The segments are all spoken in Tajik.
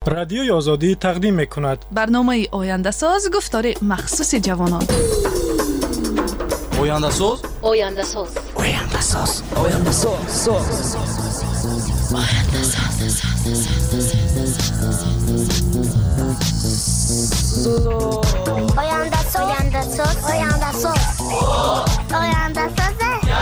رادیوی آزادی تقدیم می‌کند برنامه آینده ساز گفتار مخصوص جوانان. آینده ساز آینده ساز آینده ساز آینده ساز آینده ساز آینده ساز آینده ساز آینده ساز آینده ساز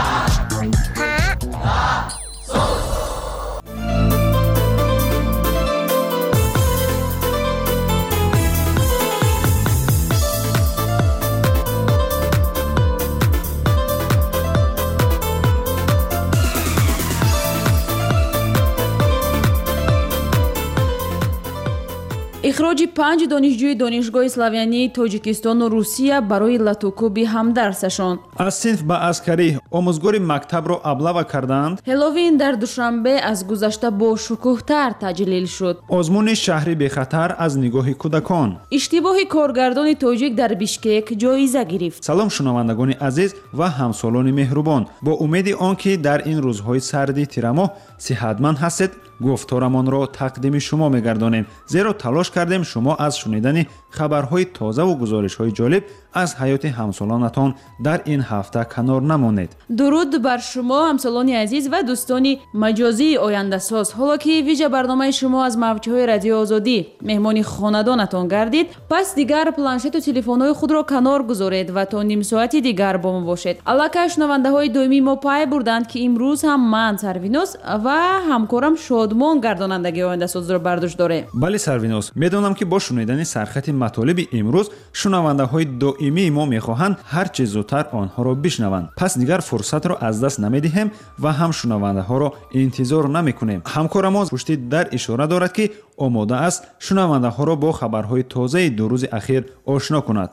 اخراج 5 دانشجوی دانشگاه اسلاویانی تاجیکستان و روسیه برای لاتوکوبی همدرسشان. از صنف به عسکری آموزگار مکتب را ابلغ کردند. هالووین در دوشنبه از گذشته با شکوه‌تر تجلیل شد. آزمون شهری به خطر از نگاه کودکان. اشتباه کارگردان تاجیک در بیشکک جایزه گرفت. سلام شنوندگان عزیز و همسالان مهربان، با امید آنکه در این روزهای سردی تیرماه صحتمند هستید گفتارمان را تقدیم شما می‌گردانیم، زیرا تلاش کردیم شما از شنیدن خبرهای تازه و گزارش‌های جالب از حیات همسالانتان در این هفته کنار نمانید. درود بر شما همسالان عزیز و دوستان مجازی آینده ساز. حالا که ویژه برنامه شما از موج‌های رادیو آزادی مهمان خانواده‌تان گردید، پس دیگر پلانشت و تلفن‌های خود را کنار گذارید و تا نیم ساعتی دیگر با ما باشید. البته شنونده‌های دائمی ما پای بردند که امروز هم من سروینوس و همکارم شادمان گردانندگی آینده ساز را برداشت داره. بله سروینوس، میدونم که با شنیدن سرخط مطالب امروز شنونده‌های دائمی ما میخواهند هر چه زودتر آنها را بشنوند. پس دیگر فرصت را از دست نمیدهیم و هم شنونده‌ها را انتظار نمیکنیم. همکار ما پشت در اشاره دارد که آماده است شنونده‌ها را با خبرهای تازه 2 روز اخیر آشنا کند.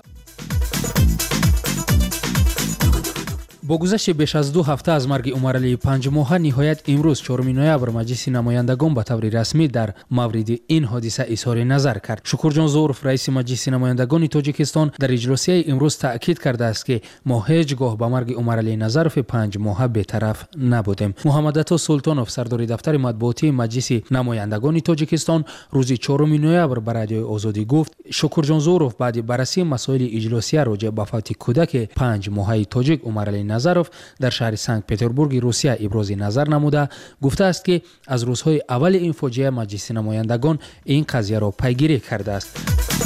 با گذشت بیش از 2 هفته از مرگ عمرعلی 5 ماهه، نهایت امروز 4 نوامبر مجلس نمایندگان به طور رسمی در مورد این حادثه اظهار نظر کرد. شکرجان زوروف رئیس مجلس نمایندگان تاجیکستان در اجلاسی امروز تاکید کرده است که ما هیچگاه به مرگ عمرعلی نظروف 5 ماهه بی‌طرف نبودیم. محمد عطا سلطانوف سردار دفتر مطبوعاتی مجلس نمایندگان تاجیکستان روز 4 نوامبر به رادیو آزادی گفت شکرجان زوروف بعد بررسی مسائل اجلاسی راجع به فوت کودک 5 ماهه تاجیک عمرعلی نظروف در شهر سنت پترزبورگ روسیه ابراز نظر نموده گفته است که از روزهای اول این فاجعه مجلس نمایندگان این قضیه را پیگیری کرده است.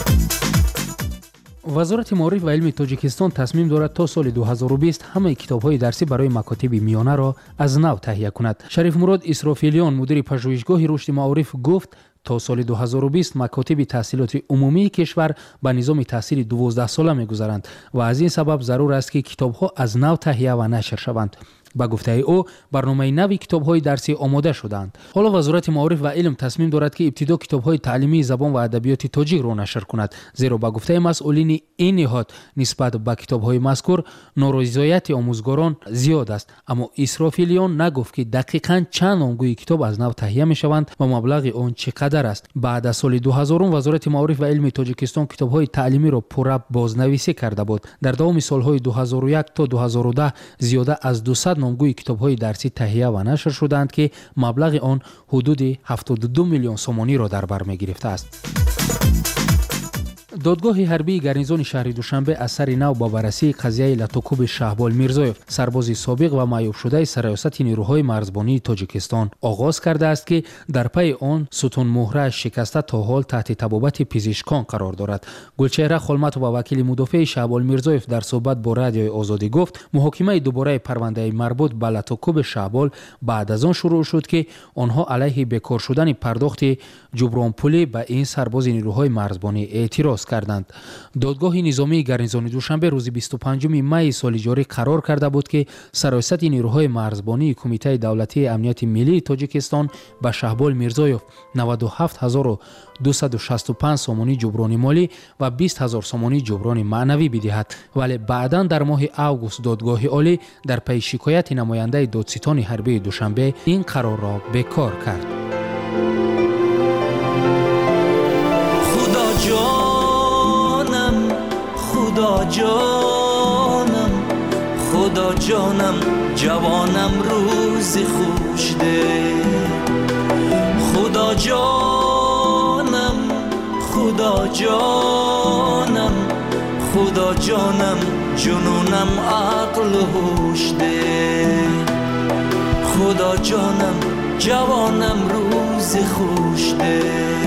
وزارت معارف و علم تاجیکستان تصمیم دارد تا سال 2020 همه کتاب‌های درسی برای مکاتب میانه را از نو تهیه کند. شریف مراد اسرافیلیان مدیر پژوهشگاه رشد معارف گفت تا سال 2020 مکاتب تحصیلات عمومی کشور به نظام تحصیل 12 ساله می‌گذرند و از این سبب ضرور است که کتاب‌ها از نو تهیه و نشر شوند. با گفته او برنامه نوی کتاب‌های درسی آماده شدند. حالا وزارت معارف و علم تصمیم دارد که ابتدا کتاب‌های تعلیمی زبان و ادبیات تاجیک را نشر کند، زیرا با گفته مسئولین این نهاد نسبت به کتاب‌های مذکور نارضایت آموزگاران زیاد است. اما اسرافیلیان نگفت که دقیقاً چند الگوی کتاب از نو تهیه می‌شوند و مبلغ آن چقدر است. بعد از سال 2000 وزارت معارف و علم تاجیکستان کتاب‌های تعلیمی را پورا بازنویسی کرده بود. در دوام سال‌های 2001 تا 2010 زیاده از 200 نامگوی کتاب‌های درسی تهیه و نشر شدند که مبلغ آن حدود 72 میلیون سومانی را در بر می‌گرفته است. دادگاه حربی گارنیزون شهر دوشنبه از سر نو با بررسی قضیه لاتوکوب شهبال میرزایف سرباز سابق و معیوب شده سرریاست نیروهای مرزبانی تاجیکستان آغاز کرده است که در پی آن ستون مهره شکسته تا حال تحت طبابت پزشکان قرار دارد. گلچهره خلمت و وکیل مدافع شهبال میرزایف در صحبت با رادیو آزادی گفت محاکمه دوباره پرونده مربوط به لاتوکوب شهبال بعد از آن شروع شد که آنها علیه بیکار شدن پرداخت جبران پولی به این سرباز نیروهای مرزبانی اعتراض کردند. دادگاه نظامی گارنیزون دوشنبه روز 25 می سال جاری قرار کرده بود که سرایست نیروهای مرزبانی کمیته دولتی امنیت ملی تاجیکستان به شهبال میرزایف 97265 سومانی جبران مالی و 20000 سومانی جبران معنوی بدهد، ولی بعداً در ماه آگوست دادگاه عالی در پی شکایت نماینده دادستان حربی دوشنبه این قرار را بیکار کرد. خدا جانم جوانم روز خوش ده، خدا جانم خدا جانم خدا جانم جنونم عقل و هوش ده خدا جانم جوانم روز خوش ده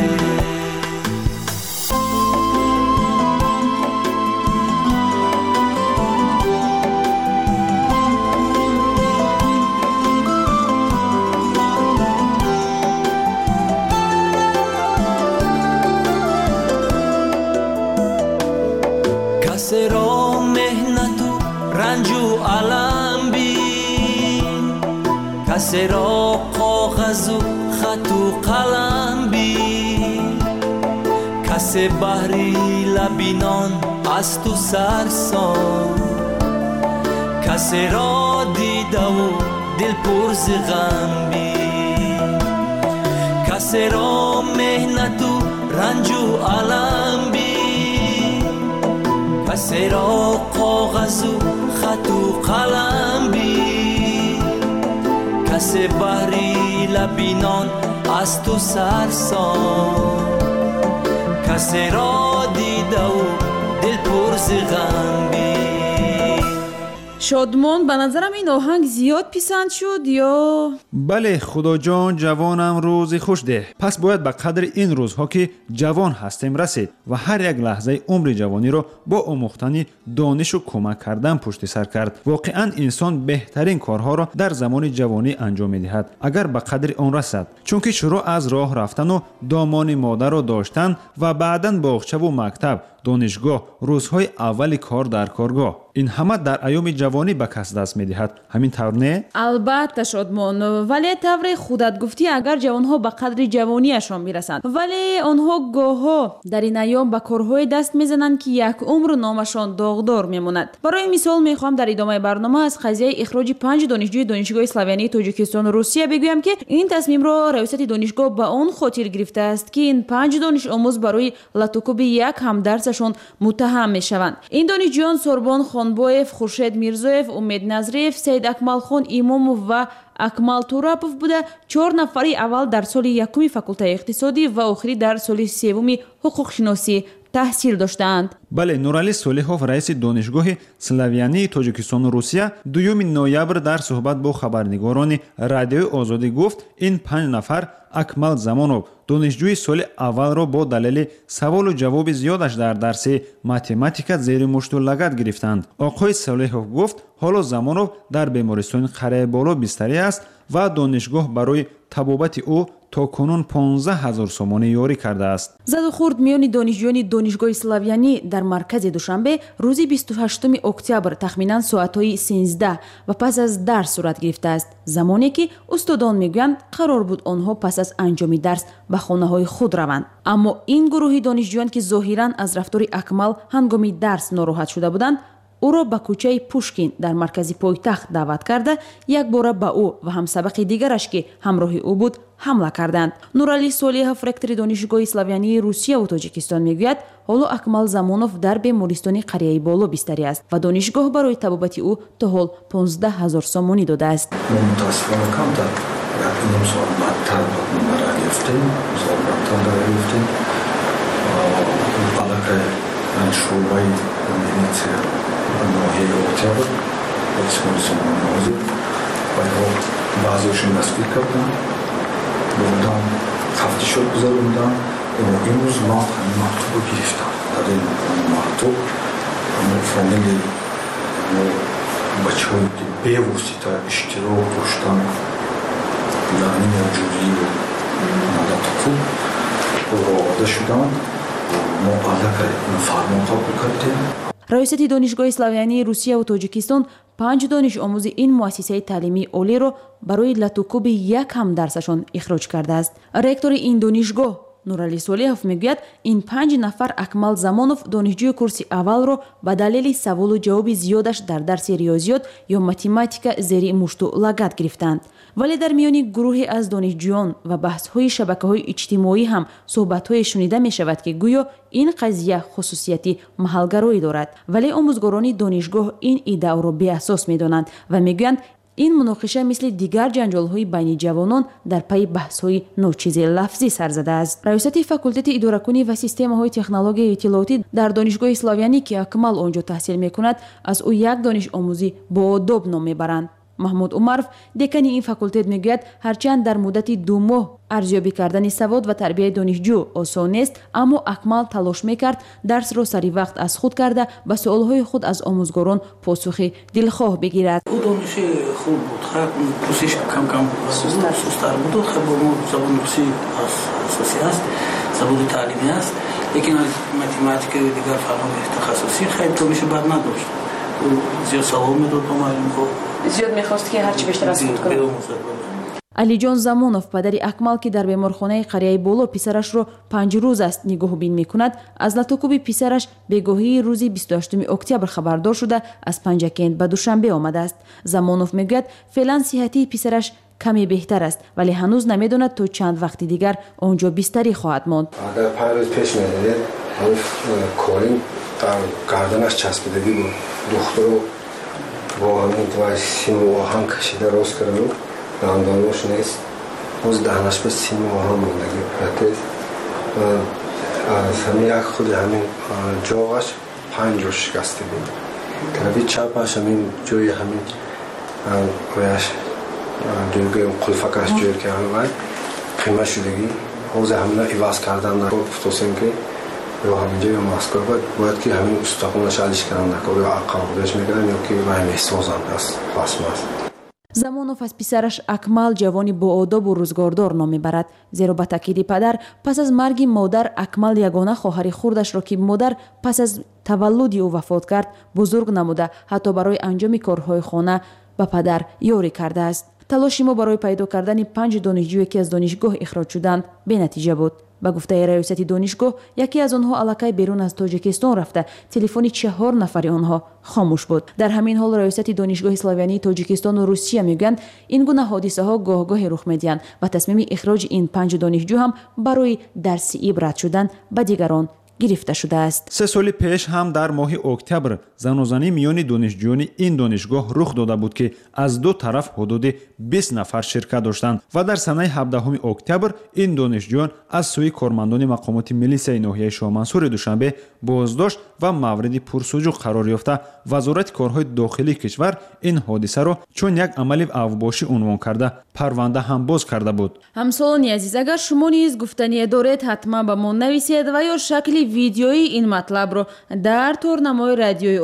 کسی را مهنت و رنج و علم بین کسی را کاغذ و خط و قلم بین کسی بحری لبینان از تو سرسان کسی را دیده و دل پر ز غم بین کسی را مهنت و رنج و علم بین کسی را کاغذ و خط و قلم بین کسی بحری لبینان از تو سرسان کسی را دیده و دل پر ز غم بین. شادمان به نظرم این آهنگ زیاد پسند شد یا بله خدا جان جوانم روزی خوش ده. پس باید به قدر این روزها که جوان هستیم رسید و هر یک لحظه عمر جوانی را با آموختن دانش و کمک کردن پشت سر کرد. واقعا انسان بهترین کارها را در زمان جوانی انجام می‌دهد اگر به قدر آن رسد، چون که شروع از راه رفتن و دامان مادر را داشتن و بعداً باغچه و مکتب، دانشگاه، روزهای اول کار در کارگاه، این همه در ایام جوانی به کس دست می‌دهد. همین طور نه؟ البته شادمان، ولی طور خودت گفتی اگر جوانها به قدر جوانیشان میرسند ولی آنها گاهها در این ایام به کارهای دست میزنند که یک عمر نامشان داغدار میماند. برای مثال میخوام در ادامه برنامه از قضیه اخراج 5 دانشجوی دانشگاه اسلاویانی تاجیکستان و روسیه بگویم که این تصمیم را رئیست دانشگاه به آن خاطر گرفته است که این 5 دانش آموز برای لطوکوب یک همدرسشان متهم میشوند. این دانشجویان سوربان خانبویف، خورشید میرزویف، امید نظریف، سید اکمل خان ایماموف و اکمل توراپوف بوده. 4 نفری اول در سال یکم فاکولته اقتصادی و آخری در سال سوم حقوق شناسی تحصیل داشتند. بله، نورعلی صالحов رئیس دانشگاه سلاویانی تاجیکستان و روسیه 2 نوامبر در صحبت با خبرنگاران رادیوی آزادی گفت این 5 نفر اکمل زمانов دانشجوی سال اول را با دلیل سوال و جواب زیادش در درس ماتماتیکا زیر مشت و لگد گرفتند. آقای صالحov گفت حالا زمانov در بیمارستان قره بالا بستری است و دانشگاه برای طبابت او تا کنون 15,000 سومانی یاری کرده است. زد و خورد میان دانشجویان دانشگاه اسلاویانی در مرکز دوشنبه روز 28 اکتبر تخمینا ساعت‌های 13 و پس از درس صورت گرفته است، زمانی که استادان میگویند قرار بود آنها پس از انجام درس به خانه‌های خود روند. اما این گروه دانشجویان که ظاهراً از رفتار اکمل هنگام درس ناراحت شده بودند، او را به کوچه پوشکین در مرکز پایتخت دعوت کرده یک بار به او و همسبق دیگرش که همراه او بود حمله کردند. نورعلی صالحov رکتور دانشگاه اسلاویانی روسیه و تاجیکستان میگوید حالا اکمل زمانov در بیمارستان قریه بالا بستری است و دانشگاه برای طبابت او تا حال 15,000 سومانی داده است. ناحیه اکتبر و بیمارستان نوازی بعضیشون دستگیر کردن بودن تفتیشات گذاروندن. امروز ما همین مکتوب رو گرفتن. در این مکتوب فامیل بچه هایی که به واسطه اشتراک داشتن در این جوری و لطوکوب آورده شدن. ما علاقه این فرمان قبول کردیم. رئیست دانشگاه اسلاویانی روسیه و تاجیکستان 5 دانش آموز این مؤسسه تعلیمی عالی را برای لطوکوب یک هم درسشان اخراج کرده است. رکتور این دانشگاه نورعلی صالحov میگوید این 5 نفر اکمل زمانov دانشجوی کورس اول را به دلیل سوال و جواب زیادش در درس ریاضیات یا ماتماتیکا زیر مشت و لگد گرفتند. ولی در میان گروهی از دانشجویان و بحث‌های شبکه‌های اجتماعی هم صحبت‌های شنیده می‌شود که گویا این قضیه خصوصیتی محلگرایی دارد، ولی آموزگاران دانشگاه این ایده را بی اساس می‌دانند و می‌گویند این مناقشه مثل دیگر جنجال‌های بین جوانان در پی بحث‌های ناچیز لفظی سر زده است. رئیست فاکولته اداره‌کنی و سیستم‌های تکنولوژی اطلاعاتی در دانشگاه اسلاویانی که اکمال آنجا تحصیل می‌کند، از او یک دانش آموزی با آداب نام می‌برند. محمود عمرف دکان این فاکولته میگوید هرچند در مدت 2 ماه ارزیابی کردن سواد و تربیت دانشجو آسان است، اما اکمال تلاش میکرد درس را سری وقت از خود کرده به سوالهای خود از آموزگاران پاسخ دلخواه بگیرد. او دانش خوب بود، خب پوسش کم کم سست‌تر بود، خب ما زبان روسی اساسی است، زبان تعلیمی است، لیکن متماتیک و دیگر فنون تخصصی خیلی دانش بد نداشت. زیاد سوال میداد به معلم کو، زیاد میخواست که هرچی بیشتر از خود کنه. علی جان زمانوف پدری اکمال که در بیمارخانه قریه بولو پسرش رو 5 روز است نگاه بین میکند، از لطوکوب پسرش بگاهی روزی 28 اکتبر خبردار شده از پنجکند به دوشنبه آمده است. زمانوف میگوید فعلا صحتی پسرش کمی بهتر است، ولی هنوز نمیداند تا چند وقت دیگر آنجا بستری خواهد ماند. در 5 روز پیش میدید کاریم در گردنش چسبیدگی بود، دختر رو با همین دوای سیم و آهن کشیده راست کرده بود، دندانش نیست، باز دهنش به سیم و آهن موندگی پرتید. از همین یک خود همین جاغش 5 جا شکسته بود. طرفی چپش همین جوی همین رویش جوی قلفکش جوی که همین خیمه شدگی، باز همین ایواز کردن نگفتوسیم که یا همینجا یا ماسکو باید که همین استخوانش علیش کردن نکنه یا عقل خودش میگردن یا که باید میسازن از پاسم است. زمانوف از پسرش اکمال جوانی با آداب و روزگاردار نام میبرد، زیرا به تاکید پدر پس از مرگ مادر اکمال یگانه خواهر خردش را که مادر پس از تولد او وفات کرد بزرگ نموده، حتی برای انجام کارهای خانه به پدر یاری کرده است. تلاش ما برای پیدا کردن 5 دانشجویی که از دانشگاه اخراج شدند به نتیجه بود. با گفته رئیست دانشگاه، یکی از آنها الکی بیرون از تاجیکستان رفته، تلفن 4 نفر آنها خاموش بود. در همین حال رئیست دانشگاه اسلاویانی تاجیکستان و روسیه میگویند این گونه حادثه ها گاه رخ میدهند و تصمیم اخراج این 5 دانشجو هم برای درس عبرت شدن به دیگران گرفته شده است. 3 سال پیش هم در ماه اکتبر زنوزنی میان دانشجویان این دانشگاه رخ داده بود که از 2 طرف حدود 20 نفر شرکت داشتند و در سنه 17 اکتبر این دانشجویان از سوی کارمندان مقامات ملیسیای ناحیه شاه منصور دوشنبه بازداشت و مورد پرسجوع قرار یافته وزارت کارهای داخلی کشور این حادثه را چون یک عمل اوباشی عنوان کرده پرونده هم باز کرده بود. همسالانی عزیز، اگر شما نیز گفتنی دارید حتما به ما نویسید و یا شکل ویدیویی این مطلب رو در تورنمای رادیوی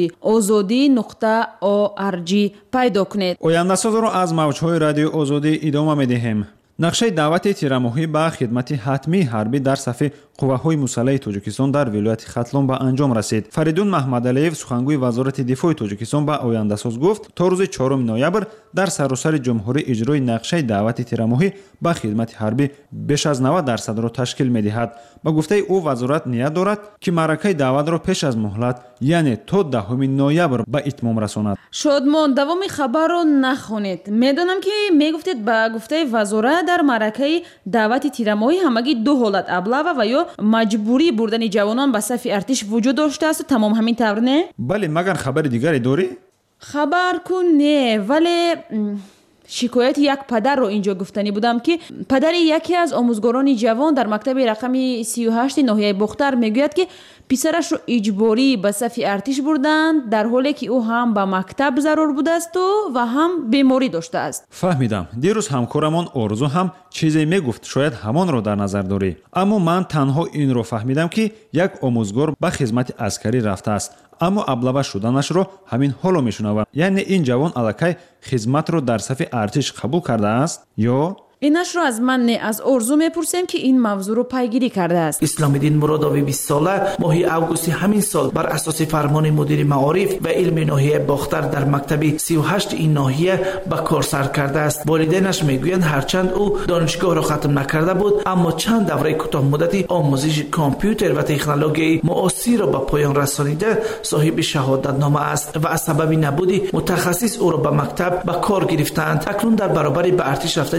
azodi.org پیدا کنید. آینده ساز رو از موجهای رادیو آزادی ادامه میدهیم. نقشه دعوت تیرماهی به خدمت حتمی حربی در صف قوه‌های مسلح تاجیکستان در ولایت ختلون به انجام رسید. فریدون محمدعلیев سخنگوی وزارت دفاع تاجیکستان به آینده ساز گفت تا روز 4 نوامبر در سراسر جمهوری اجرای نقشه دعوت تیرماهی به خدمت حربی بیش از 90% را تشکیل می‌دهد. با گفته او وزارت نیت دارد که معرکه دعوت را پیش از مهلت یعنی تا 10 نوامبر به اتمام رساند. شادمان دوام خبر را نخونید. میدانم که میگفتید با گفته وزارت در معرکه دعوت تیرماهی همگی 2 حالت ابله و یا مجبوری بردن جوانان به صف ارتش وجود داشته است. تمام همین طور نه؟ بله، مگر خبر دیگری داری؟ خبر کن نه، ولی شکایت یک پدر رو اینجا گفتنی بودم که پدر یکی از آموزگاران جوان در مکتب رقم 38 ناحیه بختر میگوید که پسرش رو اجباری به صف ارتش بردند در حالی که او هم به مکتب ضرور بوده است و هم بیماری داشته است. فهمیدم. دیروز همکارمان آرزو هم چیزی میگفت، شاید همان رو در نظر داری. اما من تنها این رو فهمیدم که یک آموزگار به خدمت عسکری رفته است، اما ابله‌وار شدنش رو همین حالا میشنوم. یعنی این جوان الکی خدمت رو در صف ارتش قبول کرده است یا اینش رو از من نه، از آرزو میپرسیم که این موضوع رو پیگیری کرده است. اسلام الدین مرادوی 20 ساله ماه اوگوست همین سال بر اساس فرمان مدیر معارف و علم ناحیه باختر در مکتب 38 این ناحیه به کار سر کرده است. والدینش میگویند هرچند او دانشگاه را ختم نکرده بود، اما چند دوره کوتاه مدتی آموزش کامپیوتر و تکنولوژی معاصر را به پایان رسانیده صاحب شهادت نامه است و از سبب نبودی متخصص او را به مکتب به کار گرفتند. اکنون در برابر به ارتش رفتن اسلامی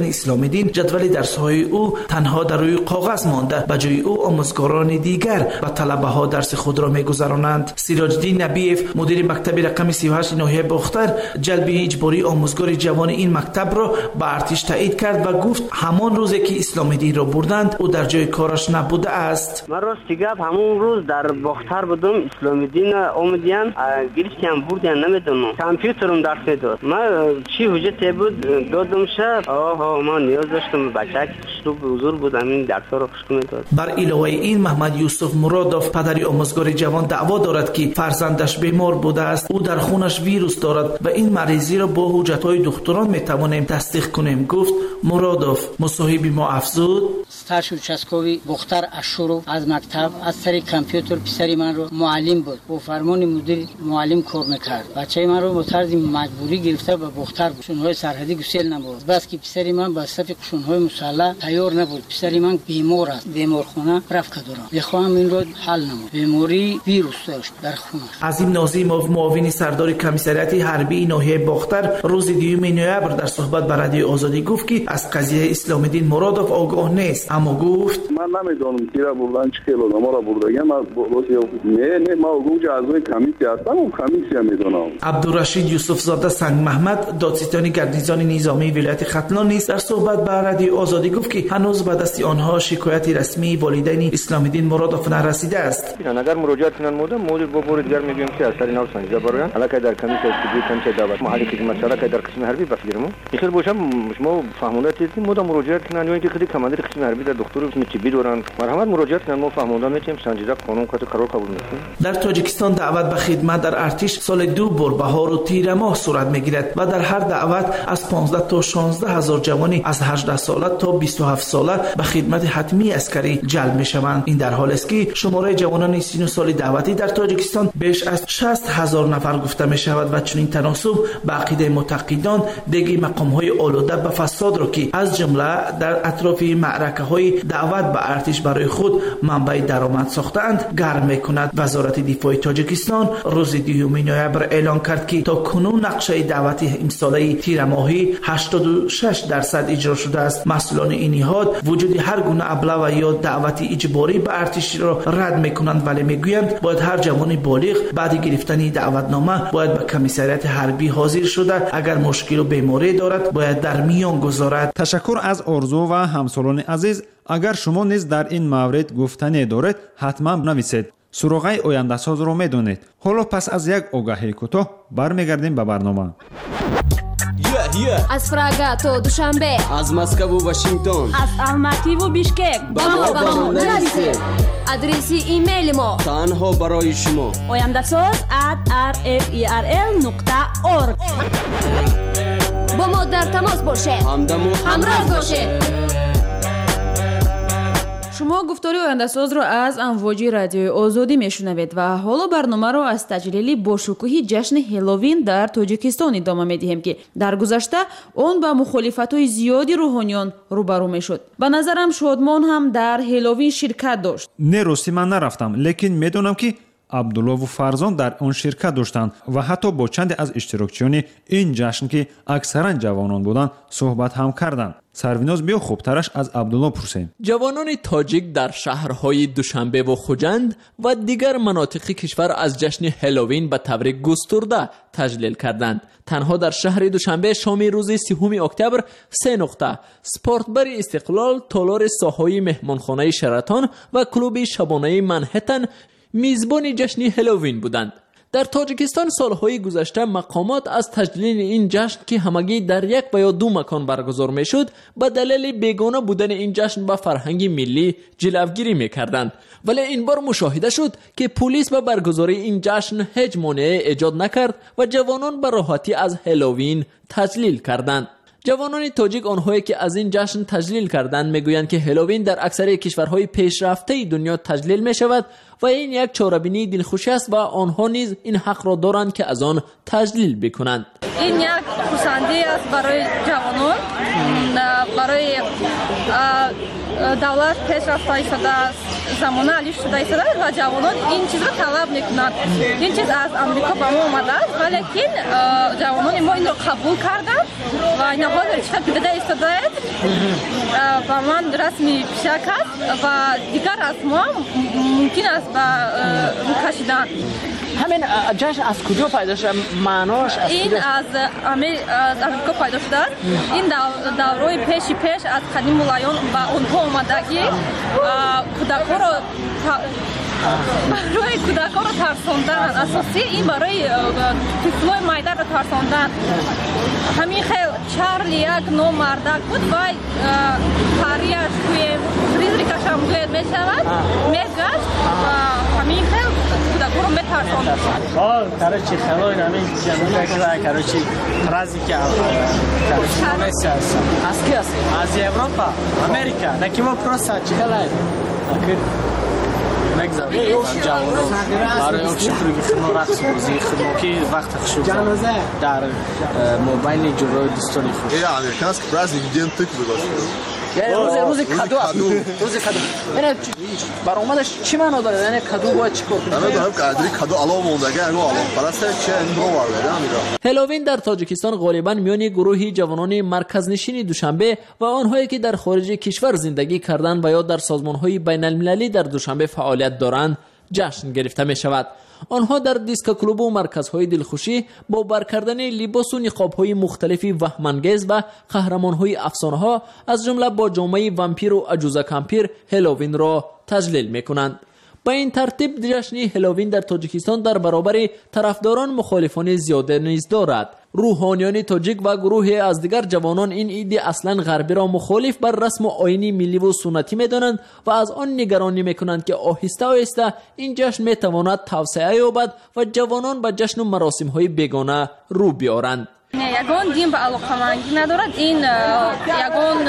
اسلامی‌دین جدول درس‌های او تنها در روی کاغذ مانده، به جای او آموزگاران دیگر به طلبه‌ها درس خود را می‌گذرانند. سیراج‌الدین نبیف مدیر مکتب رقم 38 ناحیه باختر جلب اجباری آموزگار جوان این مکتب را به ارتش تایید کرد و گفت همان روزی که اسلامی‌دین را بردند او در جای کارش نبوده است. من راستی گپ همون روز در باختر بودم، اسلامی‌دین آمدیان گیرش کم بردن نمیدونم، کامپیوترم درس میداد. من چی حجت بود دادم شب من نیاز داشتم بچه که حضور بودم این درس را خوش میداد. بر علاوه این محمد یوسف مرادوف پدری آموزگار جوان دعوا دارد که فرزندش بیمار بوده است. او در خونش ویروس دارد و این مریضی را با حجت‌های دکتران میتوانیم تصدیق کنیم، گفت مرادوف. مصاحب ما افزود старший участковый Бохтар Ашуров аз мактаб аз сари компьютер писари манро муаллим буд, бо фармони мудир муаллим кор мекард. бачаи манро бо тарзи маҷбурӣ гирифта ба Бохтар қушунҳои сарҳадӣ гусел набурд. бас ки писари ман ба сафи қушунҳои мусаллаҳ тайёр набуд. писари ман бемор аст, беморхона рафка дорам, мехоҳам инро ҳал намуд. бемории вирус дошт дар хунаш. азим нозимов муовини сардори комиссарияти ҳарбии ноҳияи Бохтар рӯзи 2 ноябр дар суҳбат ба радиои Озодӣ гуфт ки аз қазияи Исломиддин Муродов огоҳ нест, аммо гуфт من نمیدونم کی را بردن چه کیلو ما را بردن. من نه ما گوج اعضای کمیته هستم و کمیته میدونم. عبدالرشید یوسف زاده سنگ محمد دادستانی گردنیزان نظامی ولایت ختلان نیز در صحبت با رادیو آزادی گفت که هنوز به دست آنها شکایت رسمی والدین اسلامی‌دین مرادوف نرسیده است. اگر مراجعه کنند مدیر با بار دیگر میگیم که اثر نو سنجیده برایند علاقه در کمیته استودیو کمیته دعوت محلی که مسئله که در قسم حربی بفگیرم میخواد باشم شما فهمونده چیزی مدام مراجعه کنند یا اینکه خودی کماندار قسم حربی در دکتر چی دوران مرحمت مراجعه کنند ما فهمونده میتونیم سنجیده قانون که قرار قبول میکنیم. در تاجیکستان دعوت به خدمت در ارتش سال 2 بار بهار و تیر ماه صورت میگیرد و در هر دعوت از 15 تا 16 هزار جوانی از 18 ساله تا 27 ساله به خدمت حتمی عسکری جلب میشوند. این در حالی است که شماره جوانان 30 سالی دعوتی در تاجیکستان بیش از 60,000 نفر گفته می شود و چنین تناسب به عقیده معتقدان دیگه مقام های آلوده به فساد را که از جمله در اطراف معرکه های دعوت به ارتش برای خود منبع درآمد ساختند گرم میکند. وزارت دفاع تاجیکستان روز 2 نوامبر اعلان کرد که تا کنون نقشه دعوتی امساله تیر ماهی 86% اجرا شده است. مسئولان این نهاد وجود هر گونه ابله یا دعوت اجباری به ارتش را رد میکنند، ولی میگویند باید هر جوان بالغ بعد گرفتن دعوتنامه باید به کمیسریات حربی حاضر شده، اگر مشکل و بیماری دارد باید در میان گذارد. تشکر از آرزو و همسالان عزیز. اگر شما نیز در این مورد گفتنی دارید حتما بنویسید. سروغای آینده‌ساز رو میدونید. حالا پس از یک آگاهی کوتاه برمیگردیم به برنامه. از پراگا تا دوشنبه، از مسکو و واشنگتن، از الماتی و بیشکک با ما نویسید. آدرس ایمیل ما تنها برای شما oyandasaz@rferl.org. با ما در تماس باشید، همراه باشید. شما گفتاری آینده‌ساز را از امواج رادیوی آزادی میشنوید و حالا برنامه را از تجلیلی با شکوهی جشن هالووین در تاجیکستان ادامه میدهیم که در گذشته آن با مخالفت‌های زیادی روحانیان روبرو میشد. به نظرم شادمان هم در هالووین شرکت داشت. نه راستی من نرفتم، لیکن میدونم که عبدالله و فرزان در آن شرکت داشتند و حتی با چند از اشتراکچیان این جشن که اکثرا جوانان بودند صحبت هم کردند. سرویناز بیا خوبترش از عبدالله پرسیم. جوانان تاجیک در شهرهای دوشنبه و خوجند و دیگر مناطق کشور از جشن هالووین به طور گسترده تجلیل کردند. تنها در شهر دوشنبه شام روز 30 اکتبر 3 نقطه سپورت بر استقلال، تالار ساحای مهمانخانه شراتون و کلوب شبانه منهتن میزبان جشن هالووین بودند. در تاجیکستان سالهای گذشته مقامات از تجلیل این جشن که همگی در یک و یا 2 مکان برگزار میشد به دلیل بیگانه بودن این جشن به فرهنگ ملی جلوگیری میکردند، ولی این بار مشاهده شد که پلیس به برگزاری این جشن هیچ مانعی ایجاد نکرد و جوانان به راحتی از هالووین تجلیل کردند. جوانان تاجیک آنهایی که از این جشن تجلیل کردند میگویند که هالووین در اکثر کشورهای پیشرفته دنیا تجلیل می شود و این یک چاره‌بینی دلخوشی است و آنها نیز این حق را دارند که از آن تجلیل بکنند. این یک خصوصی است برای جوانان، برای دولت پیشرفته شده زمانه علی شده و جوانان این چیز را طلب میکنند. این چیز از امریکا به ما آمده است، ولی جوانان ما این را قبول کردند و این چقدر پیاده ایستاده و من رسمی پیشک است و دیگر رسم ها ممکن است به رو کشیدن. همین جشن از کجا پیدا شد؟ معناش از این از امریکا پیدا شده است. این دورای پیش از قدیم مولایان و اونها آمدگی کودکان رو برای کودکان رو ترساندن. اساسی این برای طفلای مایده رو ترساندن. همین خیلی چارلی یک نو مردک بود و پریش توی ریزری کشم گوید می شود میگشت و همین خیلی کودکان رو می ترساند. Короче, Хэллоуин, короче, праздники, короче, از کی هستی؟ از Европа, Америка, таки вопрос, чекалай. نگذار جوانان برای اکشفروگی خیلی رقص موزی خیلی وقت خشوب در موبایل جلوی دوستانی خوش این امریکانسک праздник день тыквы باشه روز کادو است. روز کادو. یعنی برآمدش چی معنا داره؟ یعنی کادو باید چیکار کنیم؟ نمیدونم قدری کادو علاوه موندگی انو علاوه پرسته چه اندرو وارده نمیدونم. هالووین در تاجیکستان غالبا میان گروهی جوانان مرکزنشین دوشنبه و آنهایی که در خارج کشور زندگی کردند و یا در سازمان‌های بین‌المللی در دوشنبه فعالیت دارند جشن گرفته می شود. آنها در دیسک کلوب و مرکزهای دلخوشی با بر کردن لباس و نقاب‌های مختلفی وهم‌انگیز و قهرمان‌های افسانه‌ها از جمله با جامعه وامپیر و عجوزه کمپیر هالووین را تجلیل می‌کنند. با این ترتیب جشن هالووین در تاجیکستان در برابر طرفداران مخالفان زیاده نیز دارد. روحانیان تاجیک و گروهی از دیگر جوانان این عید اصلا غربی را مخالف بر رسم و آیین ملی و سنتی می‌دانند و از آن نگرانی می‌کنند که آهسته آهسته این جشن می‌تواند توسعه یابد و جوانان به جشن و مراسم‌های بیگانه رو بیارند. یگان دین به علاقمندی ندارد. این یگان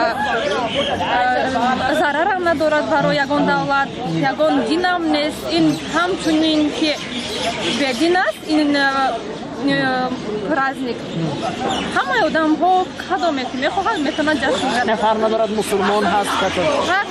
ضرر هم ندارد برای یگان دولت. یگان دین هم نیست. این همچنین که بدین است این праздник. همه آدم ها کدام میخواهند میتونن جشن بگیرند. فرق ندارد مسلمان هست کتاب. فرق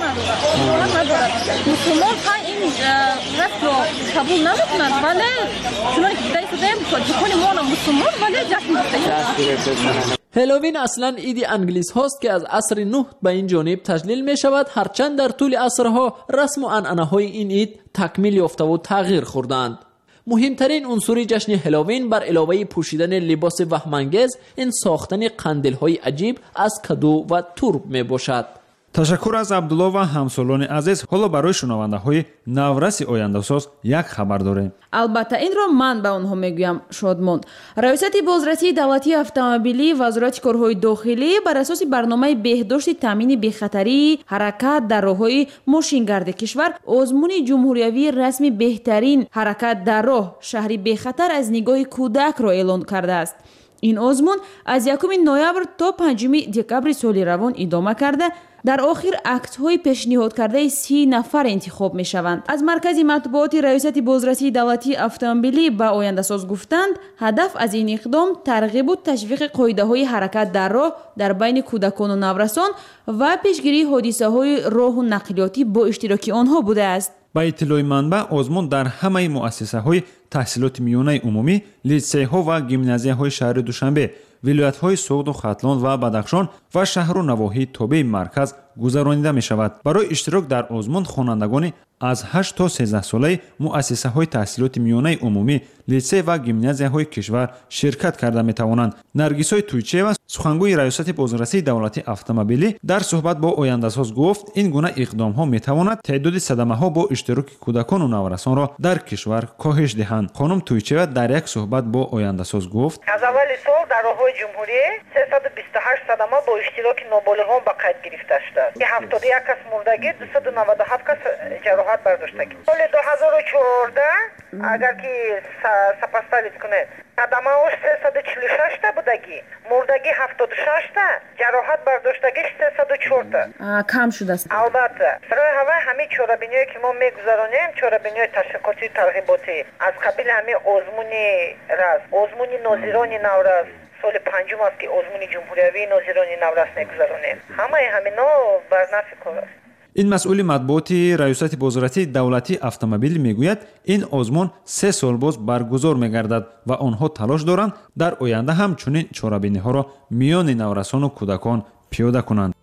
ندارد. مسلمان ها این رسم رو قبول نمیکنند ولی چنانکه دیدیم تاجیکان ما مسلمان ولی جشن گرفتند. هالووین اصلا عید انگلیس هاست که از عصر نوح به این جانب تجلیل می شود، هرچند در طول عصرها رسم و عنعنه های این عید تکمیل یافته و تغییر خوردند. مهمترین عنصر جشن هالووین بر علاوه پوشیدن لباس وهم‌انگیز این ساختن قندیل‌های عجیب از کدو و تورب می باشد. تشکر از عبدالله و همسالان عزیز. حالا برای شنونده‌های نورس آینده‌ساز یک خبر داریم. البته این را من به آنها میگویم شادمان. ریاست بازرسی دولتی اتومبیلی وزارت کارهای داخلی بر اساس برنامه بهداشت تامین بی‌خطری حرکت در راه‌های ماشینگرد کشور آزمون جمهوریوی رسمی بهترین حرکت در راه شهری بی‌خطر از نگاه کودک را اعلان کرده است. این آزمون از 1 نوامبر تا 5 دکبر سال روان ادامه کرده. در آخر اکت‌های پیشنهاد کرده 30 نفر انتخاب می‌شوند. از مرکز مطبوعات ریاست بازرسی دولتی اتومبیلی به آینده‌ساز گفتند هدف از این اقدام ترغیب و تشویق قاعده‌های حرکت در راه در بین کودکان و نورسان و پیشگیری حادثه‌های راه و نقلیاتی با اشتراک آنها بوده است. با اطلاع منبع آزمون در همه مؤسسه‌های تحصیلات میانه عمومی، لیسه‌ها و گیمنازیه‌های شهر دوشنبه، ولایت‌های سوغد و ختلان و بدخشان و شهر و نواحی تابع مرکز گذرانیده می‌شود. برای اشتراک در آزمون خوانندگان از 8 تا 13 ساله مؤسسه‌های تحصیلات میانه عمومی، لیسه و گیمنازیه‌های کشور شرکت کرده می‌توانند. نرگیسای تویچه و سخنگوی ریاست بازرسی دولتی اتومبیلی در صحبت با آینده‌ساز گفت این گونه اقدام‌ها می‌تواند تعداد صدمه‌ها با اشتراک کودکان و نورسان را در کشور کاهش دهند. خانم تویچه در یک صحبت با آینده‌ساز گفت از اول سال در راه‌های جمهوری 328 صدمه با اشتراک نابالغان به قید گرفته شده. 71 کس مردگی، 297 کس جراحت برداشتگی. سال 2014 اگر که سپاسدارید کنید صدمه هاش 346 تا بودگی، مردگی 76 تا، جراحت برداشتگیش 304 تا. کم شده است. البته برای همه چاره‌بینی‌هایی که ما می‌گذرانیم چاره‌بینی‌های تشویقاتی ترغیباتی از قبیل همه آزمونی رسم، آزمونی ناظران نورس سال 5 است که آزمون جمهوریوی ناظران نورس می‌گذرانیم. همه همینا بر نفع کار است. این مسئول مطبوعات ریاست وزارت دولتی اتومبیل میگوید این آزمون 3 سال باز برگزار میگردد و آنها تلاش دارند در آینده هم چنین چاره‌بینی ها را میان نورسان و کودکان پیاده کنند.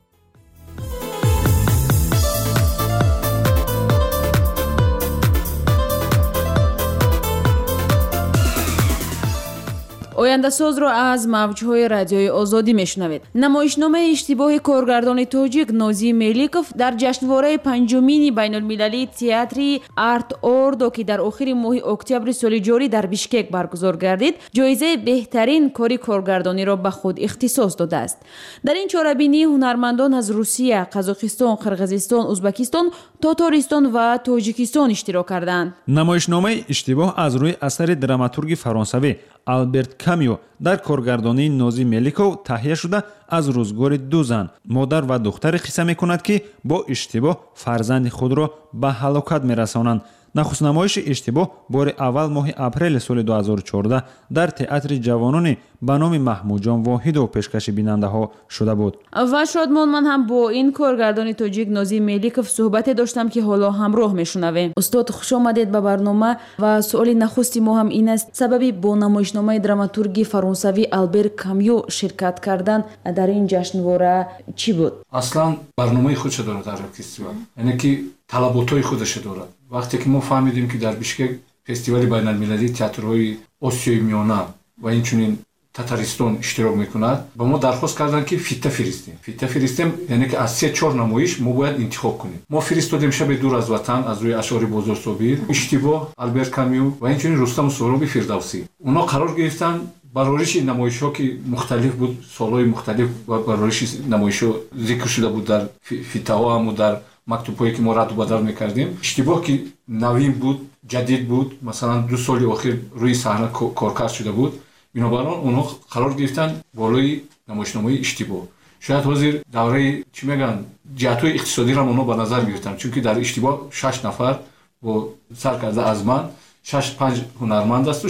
ояндасозро аз мавҷҳои радиои озодӣ мешунавед. намоишномаи иштибоҳи коргардони тоҷик Нозим Меликов дар ҷашнвораи панҷумини байнулмилалии театри Арт Ордо ки дар охири моҳи октябри соли ҷорӣ дар Бишкек баргузор гардид, ҷоизаи беҳтарин кори коргардониро ба худ ихтисос додааст. дар ин чорабинӣ ҳунармандон аз Русия, Қазоқистон, Қирғизистон, Узбекистон, Тотористон ва Тоҷикистон иштирок карданд. намоишномаи иштибоҳ аз рӯи асари драматурги фаронсавӣ Алберт Камю дар коргардонии Нозим Меликов таҳия шуда аз рӯзгори 2 зан, модар ва духтаре қисса мекунад ки бо иштибоҳ фарзанди худро ба ҳалокат мерасонанд. нахустнамоиши иштибоҳ бори аввал моҳи апрели соли 2014 дар театри ҷавонони ба номи Маҳмудҷон Воҳидов пешкаши бинандаҳо шуда буд. ва шодмон ман ҳам бо ин коргардони тоҷик Нозим Меликов суҳбате доштам ки ҳоло ҳамроҳ мешунавем. устод хуш омадед ба барнома ва суоли нахусти мо ҳам ин аст, сабаби бо намоишномаи драматурги фаронсавӣ Алберт Камю ширкат кардан дар ин ҷашнвора чӣ буд? аслан барномаи худша дорад ҳар фестивал, яъне ки талаботҳои худша дорад. вақте ки мо фаҳмидем ки дар Бишкек фестивали байналмилалии театрҳои Осиёи Миёна ва инчунин Татаристон иштирок мекунад, ба мо дархост карданд ки фита фиристем, яъне ки аз 3-4 намоиш мо бояд интихоб кунем. мо фиристодем шаби дур аз ватан аз рӯи ашъори Бозор Собир, иштибоҳ Алберт Камю ва инчунин Рустаму Сороби Фирдавсӣ. онҳо қарор гирифтанд барориши намоишҳо ки мухталиф буд, солҳои мухталиф барориши намоишҳо зикр шуда буд дар фитаҳо ҳаму дар мактубҳое ки мо раду бадал мекардем. иштибоҳ ки навин буд, ҷадид буд, масалан 2 соли охир рӯи саҳна коркард шуда буд. бинобар он онҳо қарор гирифтанд болои намоишномаи иштибоҳ. шояд ҳозир давраи чӣ мегӯянд ҷиҳатҳои иқтисодиро онҳо ба назар гирифтанд, чунки дар иштибоҳ 6 нафар бо сар карда аз ман 6-5 ҳунарманд асту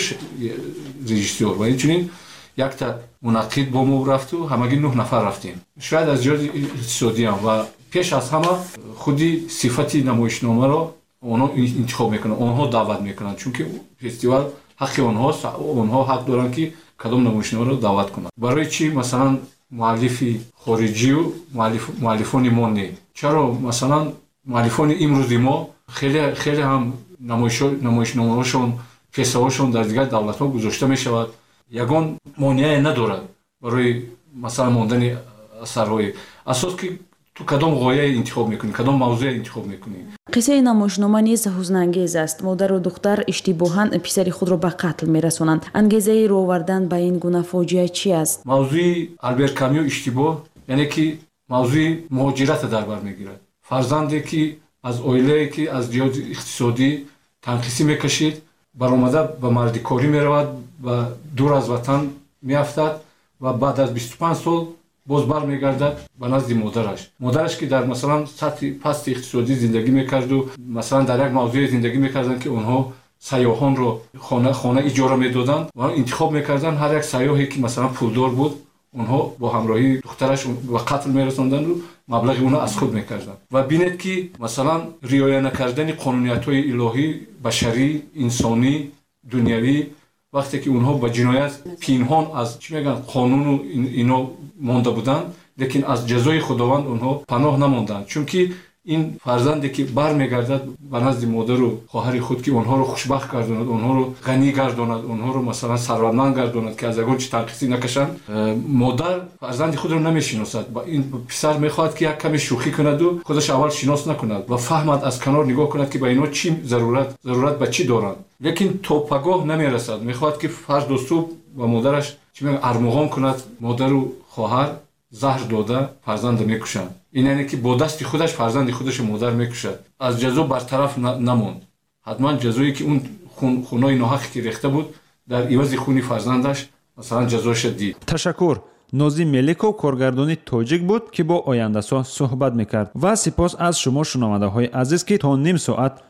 режиссёр ва инчунин якта мунаққид бо мо рафту ҳамагӣ 9 нафар рафтем. шояд аз ҷиҳати иқтисодиам ва пеш аз ҳама худи сифати намоишномаро онҳо интихоб мекунанд, онҳо даъват мекунанд, чунки фестивал ҳаққи онҳост, онҳо ҳақ доранд ки кадом намоишномаро даъват кунанд. барои чӣ масалан муаллифи хориҷию муаллифони мо не? чаро масалан муаллифони имрӯзи мо хеле ҳам намоишномаҳошон, пьесаҳошон дар дигар давлатҳо гузошта мешавад. ягон монеае надорад барои масалан мондани асарҳои асос ки ту кадом ғояе интихоб мекунӣ, кадом мавзӯе интихоб мекунӣ. қиссаи намоишнома низ ҳузнангез аст. модару духтар иштибоҳан писари худро ба қатл мерасонанд. ангезаи ровардан ба ин гуна фоҷиа чӣ аст? мавзӯи Алберт Камю иштибоҳ, яъне ки мавзӯи муҳоҷирата дар бар мегирад. фарзанде ки аз оилае ки аз ҷиҳати иқтисодӣ танқисӣ мекашид, баромада ба мардикорӣ меравад, ба дур аз ватан меафтад ва баъд аз 25 сол боз бармегардад ба назди модараш ки дар масалан сатҳи пасти иқтисодӣ зиндагӣ мекарду, масалан дар як мавзӯе зиндагӣ мекарданд ки онҳо сайёҳонро хона иҷора медоданд ва интихоб мекарданд ҳар як сайёҳе ки масалан пулдор буд, онҳо бо ҳамроҳии духтараш ба қатл мерасонданду маблағи оно аз худ мекарданд. ва бинед ки масалан риоя накардани қонуниятҳои илоҳӣ, башарӣ, инсонӣ, дунявӣ, вақте ки онҳо ба ҷиноят пинҳон аз чӣ мегӯянд қонуну ино монда буданд, лекин аз ҷазои худованд онҳо паноҳ намонданд, чунки ин фарзанде ки бармегардад ба назди модару хоҳари худ ки онҳоро хушбахт гардонад, онҳоро ғанӣ гардонад, онҳоро масалан сарватманд гардонад ки аз ягон чӣ танқисӣ накашанд, модар фарзанди худро намешиносад. ин писар мехоҳад ки як каме шӯхӣ кунаду худаш аввал шинос накунад ва фаҳмад, аз канор нигоҳ кунад ки ба инҳо чӣ зарурат ба чӣ доранд, лекин то пагоҳ намерасад. мехоҳад ки фарду субҳ ба модараш чӣ мегӯянд армуғон кунад, модару хоҳар заҳр дода фарзанда мекушанд. ин яъне ки бо дасти худаш фарзанди худашо модар мекушад. аз ҷазо бартараф намонд. ҳатман ҷазое ки он хунҳои ноҳақе ки рехта буд дар ивази хуни фарзандаш масалан ҷазоша дид. ташаккур. Нозим Меликов коргардони тоҷик буд ки бо ояндасо суҳбат мекард. ва сипос аз шумо шунавандаҳои азиз ки то ним соат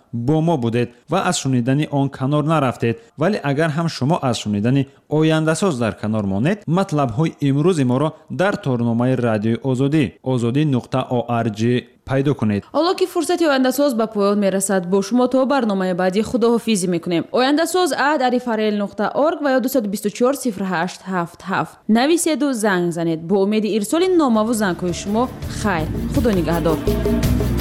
با ما بودید و از شنیدن آن کنار نرفتید. ولی اگر هم شما از شنیدن آینده‌ساز در کنار مانید، مطلب‌های امروز ما را در تورنمای رادیو آزادی azadi.org پیدا کنید. حالا که فرصت آینده‌ساز به پایان میرسد، با شما تا برنامه بعدی خداحافظی میکنیم. آینده‌ساز@arifarel.org و یا 224 0877 نویسید و زنگ زنید. با امید ارسال نامه و زنگ‌های شما. خیر، خدا نگهدار.